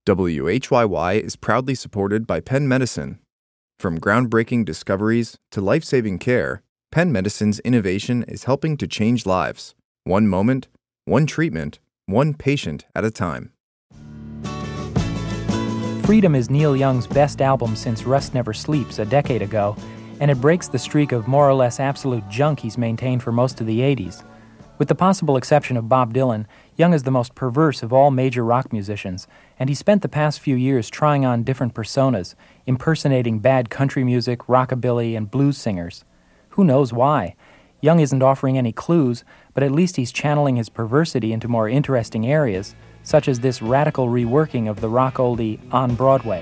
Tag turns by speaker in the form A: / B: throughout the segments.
A: WHYY is proudly supported by Penn Medicine. From groundbreaking discoveries to life-saving care, Penn Medicine's innovation is helping to change lives. One moment, one treatment, one patient at a time.
B: Freedom is Neil Young's best album since Rust Never Sleeps a decade ago, and it breaks the streak of more or less absolute junk he's maintained for most of the 80s. With the possible exception of Bob Dylan, Young is the most perverse of all major rock musicians, and he spent the past few years trying on different personas, impersonating bad country music, rockabilly, and blues singers. Who knows why? Young isn't offering any clues, but at least he's channeling his perversity into more interesting areas, such as this radical reworking of the rock oldie On Broadway.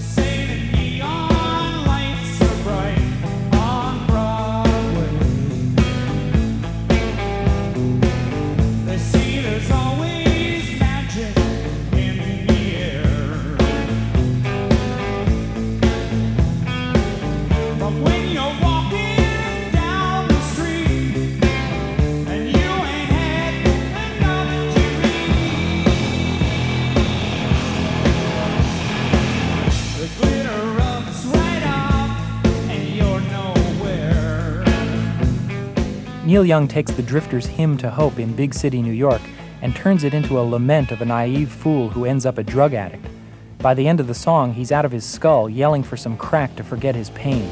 B: Neil Young takes the Drifters' hymn to hope in Big City, New York, and turns it into a lament of a naive fool who ends up a drug addict. By the end of the song, he's out of his skull, yelling for some crack to forget his pain.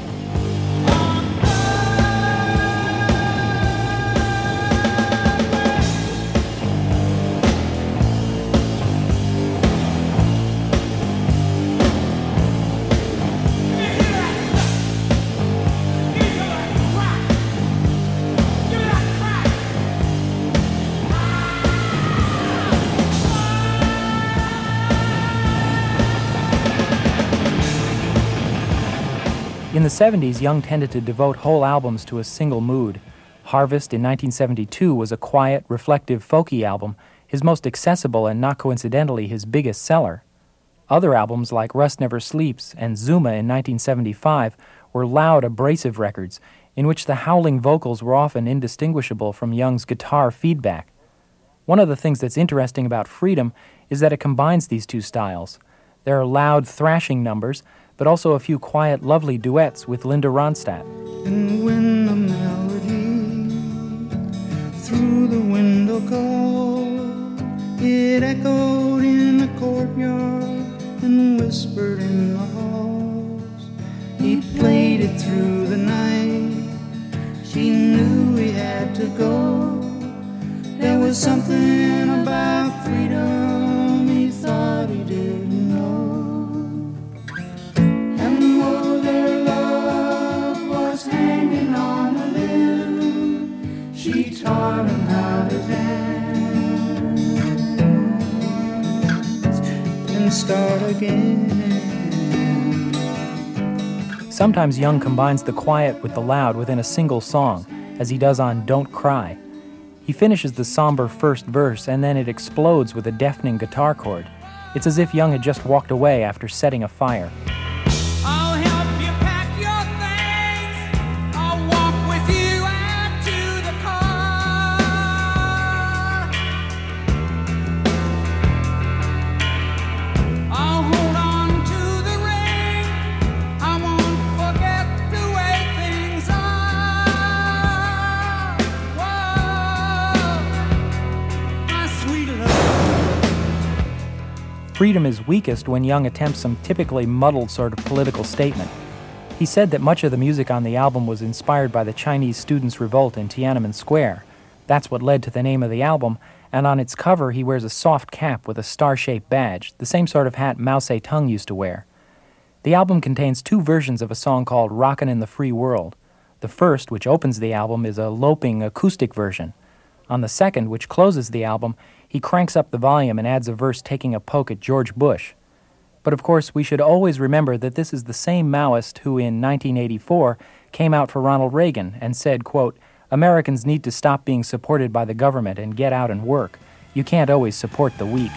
B: In the 70s, Young tended to devote whole albums to a single mood. Harvest in 1972 was a quiet, reflective, folky album, his most accessible and not coincidentally his biggest seller. Other albums like Rust Never Sleeps and Zuma in 1975 were loud, abrasive records in which the howling vocals were often indistinguishable from Young's guitar feedback. One of the things that's interesting about Freedom is that it combines these two styles. There are loud, thrashing numbers, but also a few quiet, lovely duets with Linda Ronstadt.
C: And when the melody through the window called, it echoed in the courtyard and whispered in the halls. He played it through the night. She knew he had to go. There was something about freedom he thought he didn't know. Hanging on a limb, she taught him how to dance and start again.
B: Sometimes Young combines the quiet with the loud within a single song, as he does on Don't Cry. He finishes the somber first verse and then it explodes with a deafening guitar chord. It's as if Young had just walked away after setting a fire. Freedom is weakest when Young attempts some typically muddled sort of political statement. He said that much of the music on the album was inspired by the Chinese students' revolt in Tiananmen Square. That's what led to the name of the album, and on its cover he wears a soft cap with a star-shaped badge, the same sort of hat Mao Zedong used to wear. The album contains two versions of a song called Rockin' in the Free World. The first, which opens the album, is a loping acoustic version. On the second, which closes the album, he cranks up the volume and adds a verse taking a poke at George Bush. But of course, we should always remember that this is the same Maoist who in 1984 came out for Ronald Reagan and said, quote, "Americans need to stop being supported by the government and get out and work. You can't always support the weak."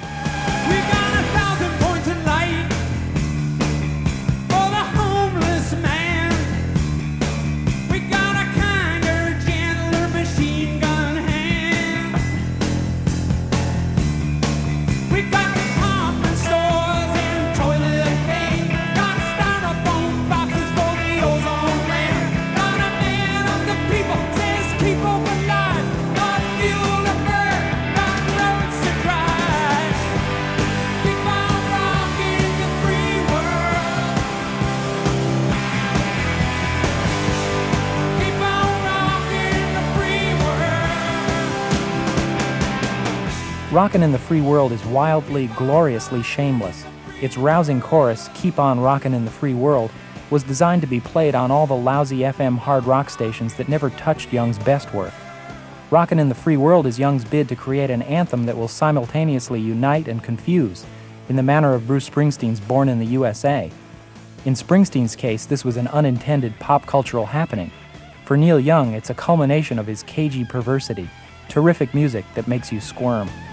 C: We got department stores
B: Rockin' in the Free World is wildly, gloriously shameless. Its rousing chorus, "Keep on Rockin' in the Free World," was designed to be played on all the lousy FM hard rock stations that never touched Young's best work. Rockin' in the Free World is Young's bid to create an anthem that will simultaneously unite and confuse, in the manner of Bruce Springsteen's Born in the USA. In Springsteen's case, this was an unintended pop cultural happening. For Neil Young, it's a culmination of his cagey perversity, terrific music that makes you squirm.